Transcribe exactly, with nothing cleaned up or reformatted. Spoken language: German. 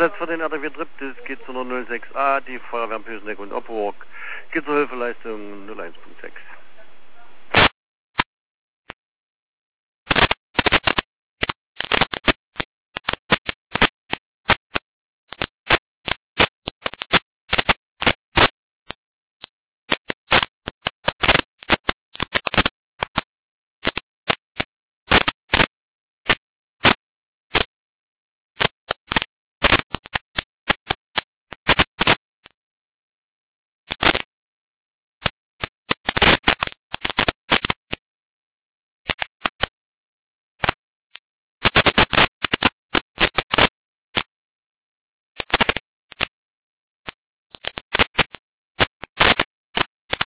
Einsatz für den R D W Triptis geht zu null sechs A, die Feuerwehr Pösneck und Oppenburg. Geht zur Hilfeleistung null eins Punkt sechs.